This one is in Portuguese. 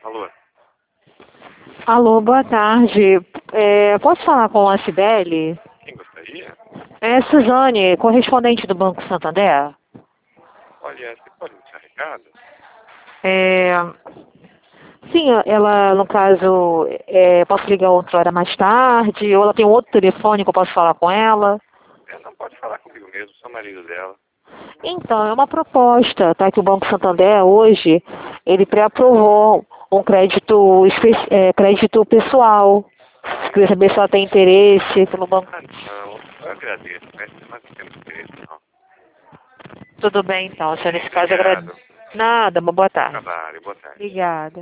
Alô? Alô, boa tarde. Posso falar com a Cibele? Quem gostaria? É Suzane, correspondente do Banco Santander. Olha, você pode deixar recado? É, sim, ela, no caso, posso ligar outra hora mais tarde, ou ela tem um outro telefone que eu posso falar com ela? Ela não pode falar comigo mesmo, sou marido dela. Então, é uma proposta, tá? Que o Banco Santander, hoje, ele pré-aprovou um crédito, crédito pessoal. Queria saber se ela tem interesse pelo banco. Ah, não, eu agradeço, mas nós não temos interesse, não. Tudo bem, então. Se nesse caso, eu agradeço. Obrigado. Nada, uma boa Bom tarde. trabalho, boa tarde. Obrigada.